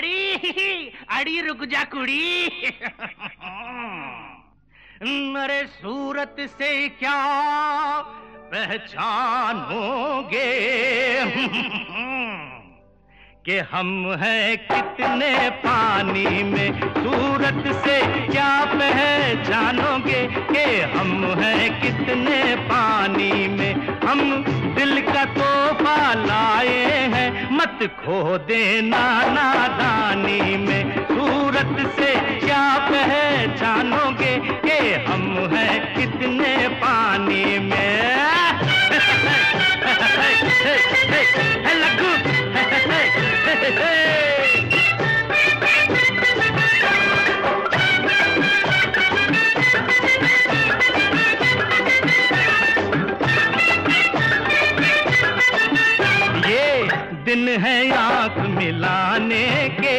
अड़ी रुक जा कुड़ी। अरे सूरत से क्या पहचानोगे कि हम हैं कितने पानी में, सूरत से क्या पहचानोगे कि हम हैं कितने पानी में। हम दिल का तोहफा लाए हैं, मत खो देना नादानी में। सूरत से क्या पहचानोगे कि हम हैं कितने पानी में। लगू ये दिन है आंख मिलाने के,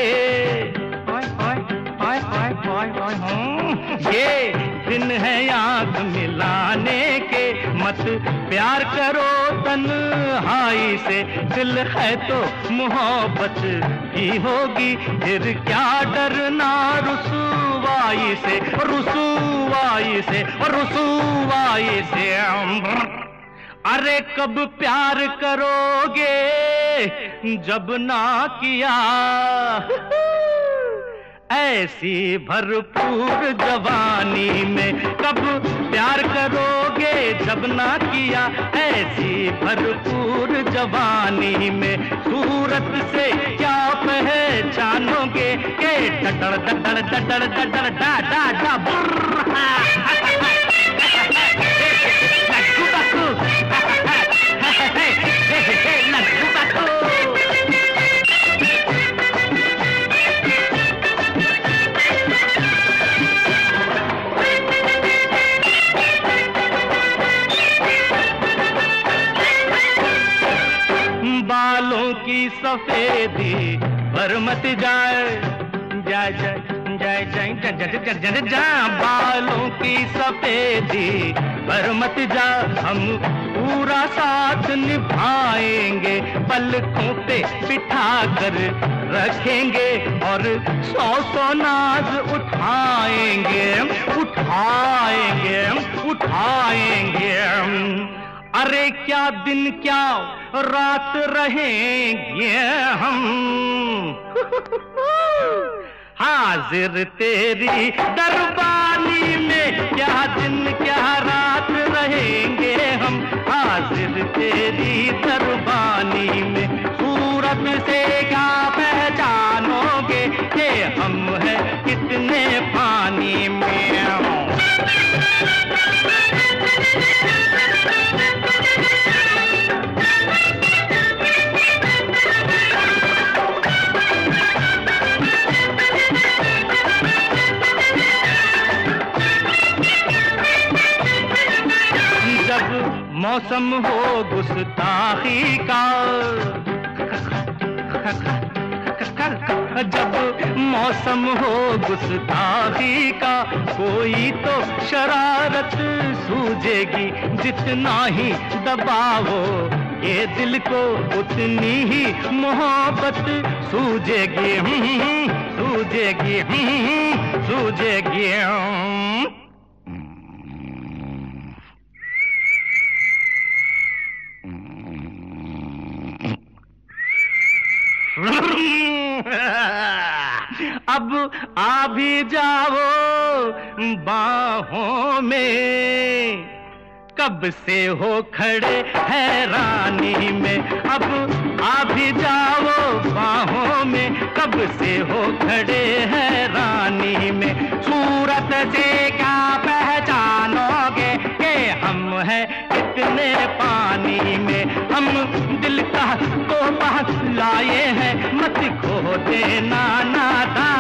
ये दिन है आंख मिलाने के। मत प्यार करो तन्हाई से, दिल है तो मोहब्बत ही होगी। फिर क्या डरना रुसवाई से, रुसवाई से, रुसवाई से। अरे कब प्यार करोगे जब ना किया ऐसी भरपूर जवानी में। कब प्यार करोगे जब ना किया ऐसी भरपूर जवानी में। सूरत से क्या पहचानोगे के डडड़ डडड़ डडड़ डडड़ डा डा डा बालों की सफेदी पर मत जाए, जाए जाए जाए जाए जाए जाए जाए। बालों की सफेदी पर मत जा, हम पूरा साथ निभाएंगे। पलकों पे बिठा कर रखेंगे और 100 नाज उठाएंगे, उठाएंगे, उठाएंगे। अरे क्या दिन क्या रात रहेंगे हम, हाजिर तेरी दरबानी में। क्या दिन क्या रात रहेंगे हम, हाजिर तेरी दरबानी में। सूरत से क्या पहचानोगे कि हम हैं कितने पानी में। मौसम हो गुस्ताखी का, जब मौसम हो गुस्ताखी का, कोई तो शरारत सूझेगी। जितना ही दबावो ये दिल को उतनी ही मोहब्बत सूझेगी, सूझेगी, सूझेगी। अब आ भी जाओ बाहों में, कब से हो खड़े हैरानी में। अब आ भी जाओ बाहों में, कब से हो खड़े हैरानी में। सूरत से क्या पहचानोगे कि हम हैं कितने पानी में। हम दिल का तोहफा लाए हैं, मत खो देना नादानी।